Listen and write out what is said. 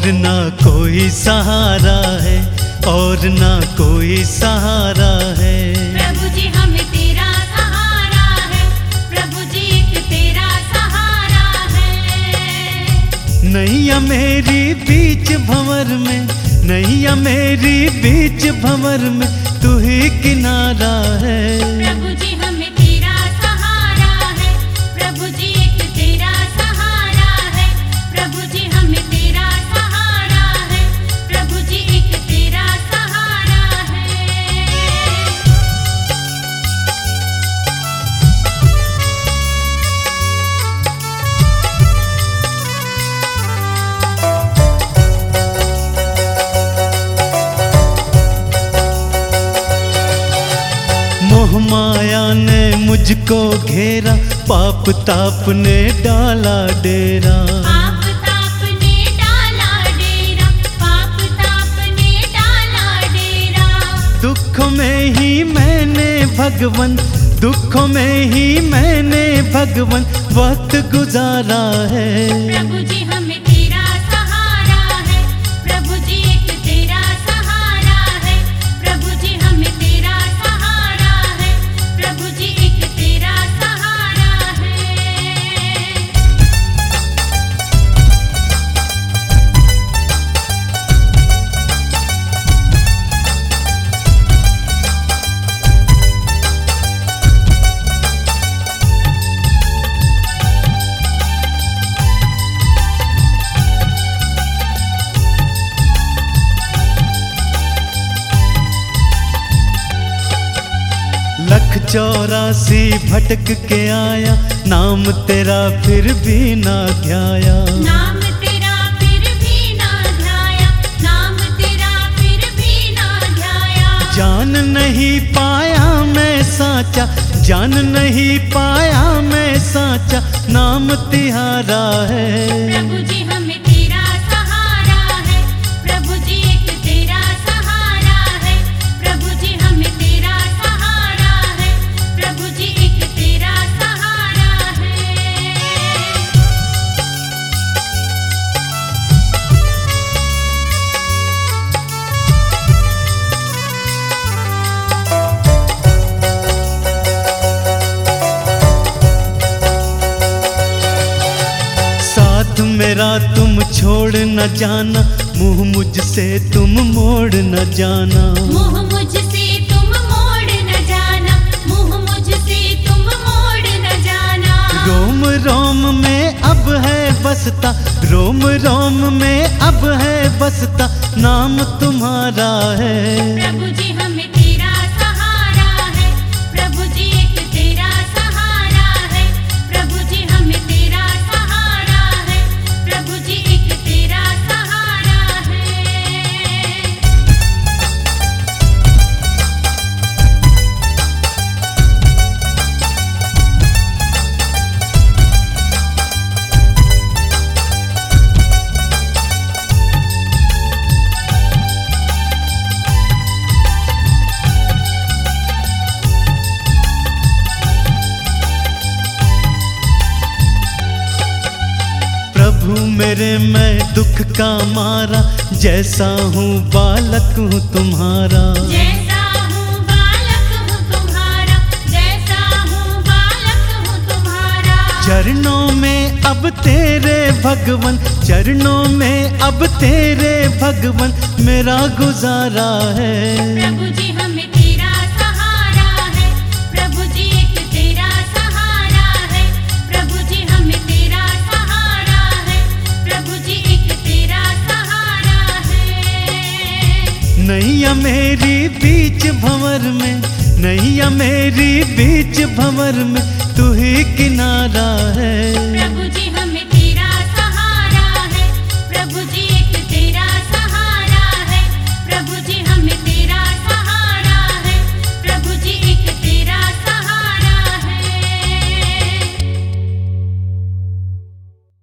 और ना कोई सहारा है, और ना कोई सहारा है। प्रभु जी हमें तेरा सहारा है, प्रभु जी एक तेरा सहारा है। नैया मेरी बीच भंवर में, नैया मेरी बीच भंवर में, तू ही किनारा है। प्रभु जी हमें तेरा सहारा है, प्रभु जी एक तेरा सहारा है। प्रभु जी हमें तेरा सहारा है, प्रभु जी एक तेरा सहारा है। मोह माया ने मुझको घेरा, पाप ताप ने डाला डेरा। पाप ताप ने डाला डेरा, पाप ताप ने डाला डेरा। दुखों में ही मैंने भगवन, दुखों में ही मैंने भगवन वक्त गुजारा है। प्रभु जी हमें तेरा सहारा है, प्रभु जी एक तेरा सहारा है। प्रभु जी हमें तेरा सहारा है, प्रभु जी एक तेरा सहारा है। लख 84 भटक के आया, नाम तेरा फिर भी ना ध्याया। नाम तेरा फिर भी ना ध्याया, नाम तेरा फिर भी ना ध्याया। जान नहीं पाया मैं साचा, जान नहीं पाया मैं साचा, नाम तिहारा है। प्रभु जी हमें तेरा सहारा है, प्रभु जी एक तेरा सहारा है। प्रभु जी हमें तेरा सहारा है, प्रभु जी एक तेरा सहारा है। साथ मेरा तुम छोड़ न जाना, मुंह मुझसे तुम मोड़ न जाना। मुँह मुझसे तुम मोड़ न जाना, मुँह मुझसे तुम मोड़ न जाना। रोम रोम में अब है बसता, रोम रोम में अब है बसता, नाम तुम्हारा है। प्रभु जी हमें तेरा सहारा है, प्रभु जी एक तेरा सहारा है। प्रभु जी हमें तेरा सहारा है, प्रभु जी एक तेरा सहारा है। प्रभु मेरे मैं दुख का मारा, जैसा हूँ बालक हूँ तुम्हारा। जैसा हूँ बालक हूँ तुम्हारा, जैसा हूँ बालक हूँ तुम्हारा। चरणों में अब तेरे भगवन, चरणों में अब तेरे भगवन, मेरा गुजारा है। प्रभु जी हमें तेरा सहारा है, प्रभु जी एक तेरा सहारा है। प्रभु जी हमें तेरा सहारा है, प्रभु जी एक तेरा सहारा है। नैया मेरी बीच भंवर में, नैया मेरी बीच भंवर में, तू ही किनारा है।